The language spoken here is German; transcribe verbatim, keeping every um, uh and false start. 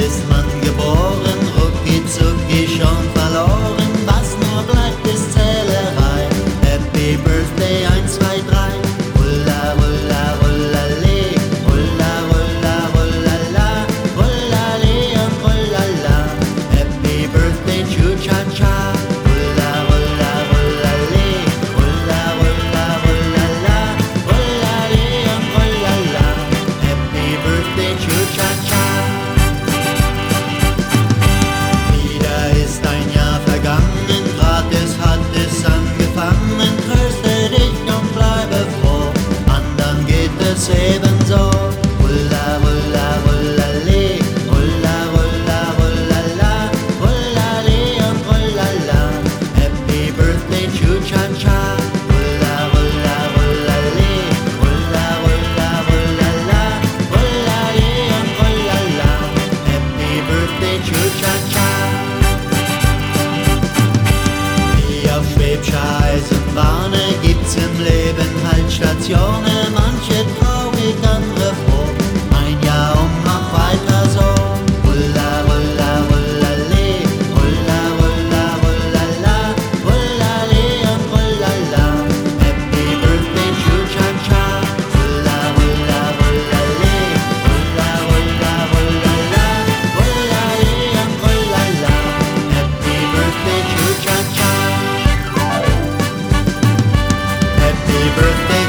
ist man geboren, rucki zucki schon verloren. Was nur bleibt, ist Zählerei. Happy Birthday eins, zwei, drei. Rulla, rulla, rullale, rulla, rulla, rullala, rullale und rullala. Happy Birthday, chu-cha-cha. Rulla, rulla, rullale, rulla, rulla, rullala, rullale und rullala. Happy Birthday, chu-cha-cha. Wieder ist ein Jahr vergangen, gratis hat es angefangen. Tröste dich und bleibe froh, anderen geht es ebenso. Rulla, rulla, rullale, rulla, rulla, rullala, rullale und rullala. Happy Birthday, chu-cha-cha. Rulla, rulla, rullale, rulla, rulla, rullala, rullale und rullala. Happy Birthday, chu-cha-cha. Wie auf schwäbscher Eisenbahne gibt's im Leben Haltstationen, manche traurig, andere froh. Ein Jahr um, mach weiter so. Rulla, rulla, rullale, rulla, rulla, rullala, rullale und rullala. Happy Birthday, chu-cha-cha. Rulla, rulla, rullale, rulla, rulla, rullala, rullale und rullala. Happy Birthday, chu-cha-cha. Happy birthday